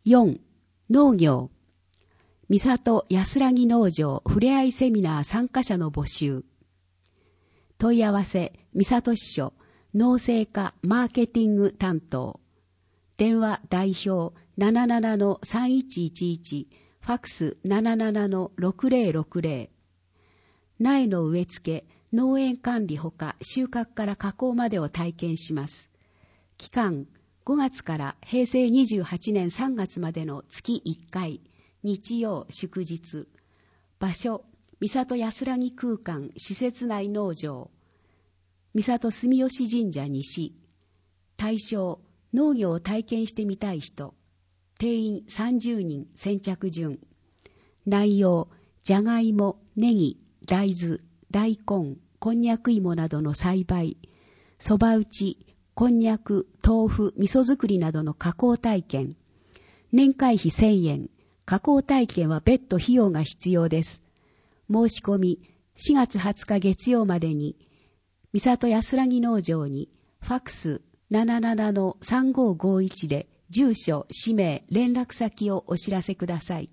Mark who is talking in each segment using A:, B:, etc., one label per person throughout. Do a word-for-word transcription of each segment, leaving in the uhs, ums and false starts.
A: よん、農業。三里安らぎ農場ふれあいセミナー参加者の募集。問い合わせ、三里支所、農政課マーケティング担当。電話代表 ななななのさんいちいちいち、ファックス ななななのろくぜろろくぜろ。苗の植え付け、農園管理ほか収穫から加工までを体験します。期間、ごがつからへいせいにじゅうはちねんさんがつまでの月いっかい、日曜祝日。場所、三里安らぎ空間施設内農場。三里住吉神社西。対象、農業を体験してみたい人。定員さんじゅうにん先着順。内容、じゃがいも、ネギ、大豆、大根、こんにゃく芋などの栽培、そば打ち、こんにゃく、豆腐、味噌作りなどの加工体験。年会費せんえん。加工体験は別途費用が必要です。申し込み、しがつはつか月曜までに、三里安らぎ農場に、ファックス ななななのさんごごいち で、住所、氏名、連絡先をお知らせください。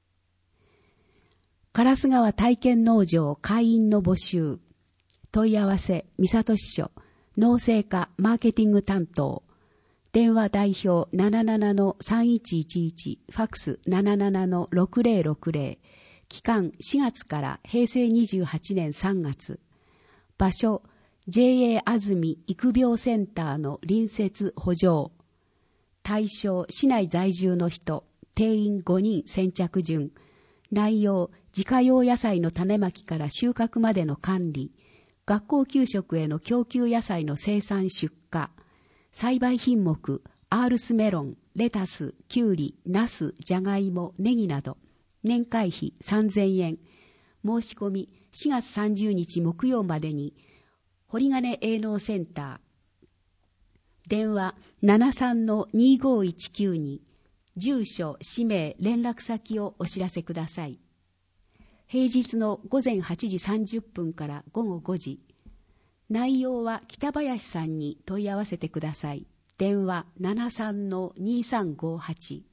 A: 烏川体験農場会員の募集。問い合わせ、三里支所、農政課マーケティング担当。電話代表 ななななのさんいちいちいち、ファックス ななななのろくぜろろくぜろ。期間しがつからへいせいにじゅうはちねんさんがつ。場所、ジェーエー 安住育苗センターの隣接補助。対象、市内在住の人、定員ごにん先着順。内容、自家用野菜の種まきから収穫までの管理。学校給食への供給野菜の生産出荷。栽培品目、アールスメロン、レタス、キュウリ、ナス、ジャガイモ、ネギなど。年会費さんぜんえん。申し込みしがつさんじゅうにち木曜までに、堀金営農センター。電話 ななさんのにごいちきゅう に、住所、氏名、連絡先をお知らせください。平日のごぜんはちじさんじゅっぷんからごごごじ。内容は北林さんに問い合わせてください。電話 ななさんのにさんごはち。